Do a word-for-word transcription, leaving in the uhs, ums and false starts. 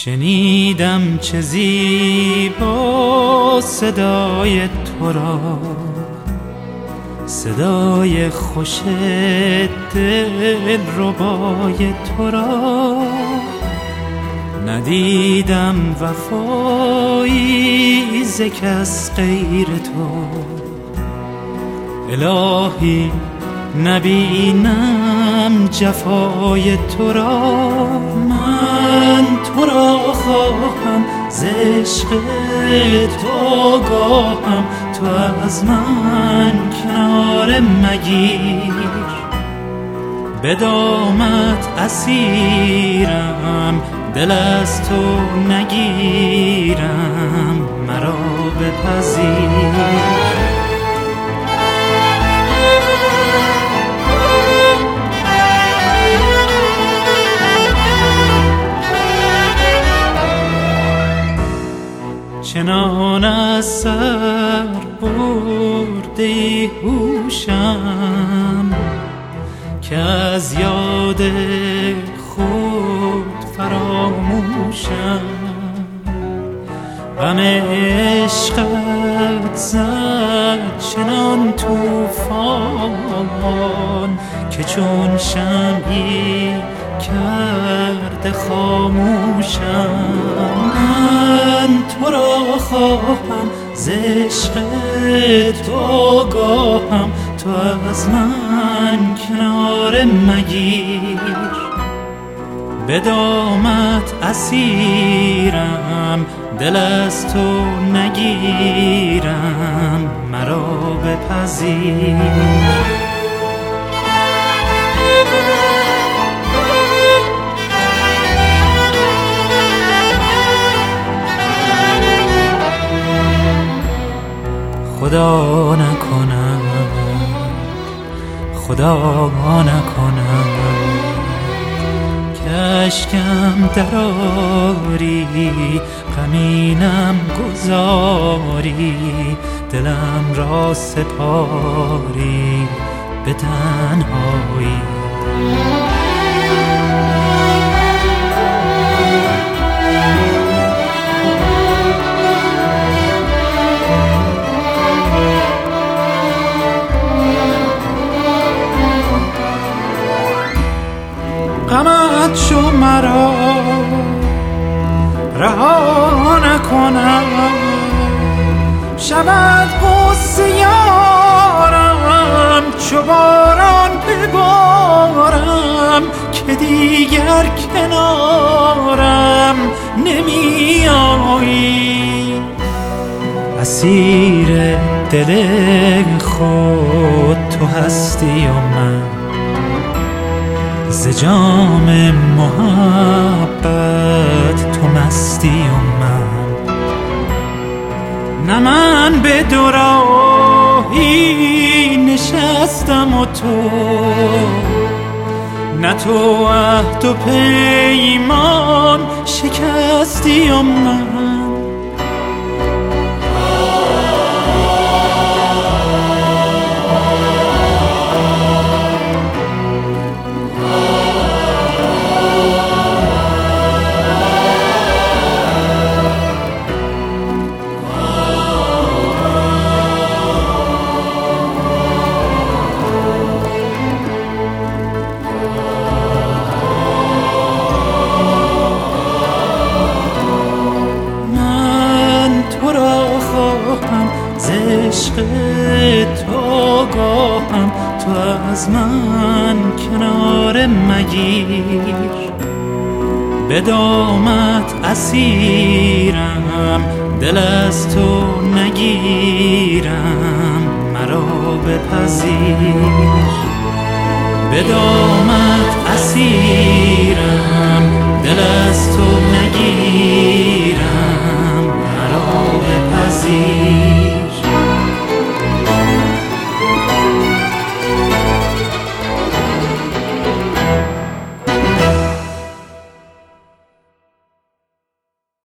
شنیدم چه زیبا صدای تو را، صدای خوش دل ربای تو را. ندیدم وفایی ز کس غیر تو، الهی نبینم جفای تو را. من تو را خواهم ز عشق تو آگاهم، تو از من کناره مگیر. به دامت اسیرم دل از تو نگیرم، مرا بپذیر. چنان از سر برده هوشم که از یاد خود فراموشم. غم عشقت زد چنان طوفان که چون شمعی کرده خاموشم. من تو را خواهم ز عشق تو آگاهم، تو از من کناره مگیر. به دامت اسیرم دل از تو نگیرم، مرا بپذیر. خدا نکنم، خدا نکنم که اشکم دراری، غمینم گذاری، دلم را سپاری به تنهایی. غمت شو مرا رها نکنم، شود غصه یارم چو باران ببارم، که دیگر کنارم نمی آیی. اسیر دل خود تو هستی و من، ز جام محبت تو مستی و من. نه من به دو راهی نشستم و تو، نه تو عهد و پیمان شکستی و من. عشق تو آگاهم، تو از من کناره مگیر. به دامت اسیرم دل از تو نگیرم، مرا بپذیر. به دامت اسیرم دل از تو نگیرم، مرا بپذیر.